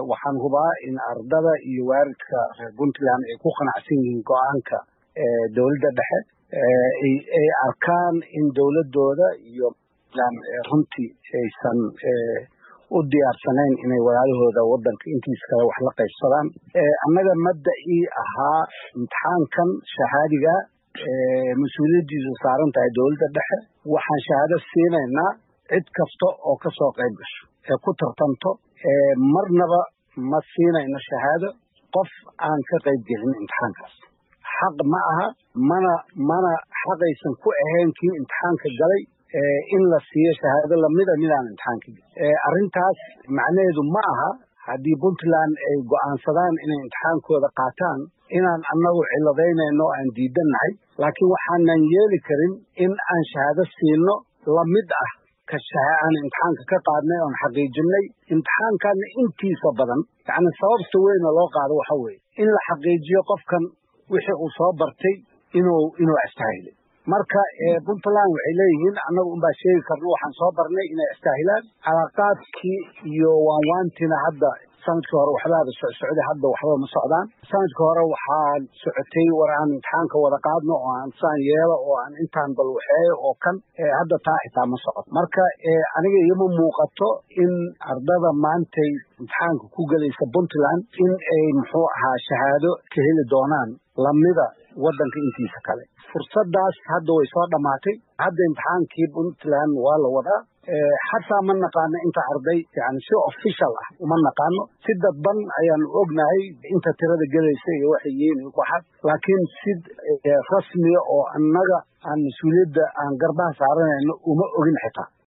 waxaan hubaa in ardada iyo waalidka reer Puntland ay ku qanacsan yihiin go'aanka dawladda dhexe ay arkaan in dawladooda iyo runtii aysan u diyaarsanayn inay walaalahooda wadanka intiisa kale wax la qaybsadaan. Annaga mabda'ii ahaa imtixaankan shahaadiga mas-uuliyaddiisu saaran tahay dawladda dhexe, waxaan shahaado siinaynaa cid kasta oo ka soo qayb gasho ee ku tartanto. Marnaba ma siinayno shahaado qof aan ka qayb gelin imtixaankaas. xaq ma aha, mana xaqaysan ku ahayn kii imtixaanka galay in la siiyo shahaado lamida midaan imtixaanka galin. Arrintaas macnaheedu ma aha haddii Puntland ay go'aansadaan inay imtixaankooda qaataan inaan annagu ciladaynayno aan diidannahay, laakiin waxaanan yeeli karin in aan shahaado siino lamid ah aan imtixaanka ka qaadnay oon xaqiijinay. imtixaankaana intiisa badan yacni sababta weyn oo loo qaado waxa weeye in la xaqiijiyo qofkan wixii uu soo bartay inuu astaahilay. Marka Puntland waxay leeyihiin annagu unbaa sheegi karno waxaan soo barnay inay astaahilaan. Calaaqaadkii iyo waanwaantiina hadda sanadkii hore waxbaaba socday, hadda waxba ma socdaan. sanadkii hore waxaa socotay war aan imtixaanka wada qaadno oo aan saan yeelo oo aan intaan bal waxeeyo oo kan hadda taa xitaa ma socoto. marka aniga igama muuqato in ardada maantay imtixaanka ku gelaysa Puntland in ay muxuu ahaa shahaado ka heli doonaan lamida wadanka intiisa kale. fursadaas hadda way soo dhamaatay. hadda imtixaankii Puntland waa la wadaa. xataa ma naqaano inta arday yani si official ah uma naqaano, si dadban ayaan ognahay inta tirada gelaysa iyo waxay yihiin waxaas, laakiin si rasmi oo annaga aan mas-uuliyadda aan garbaha saaranayno uma ogin xitaa.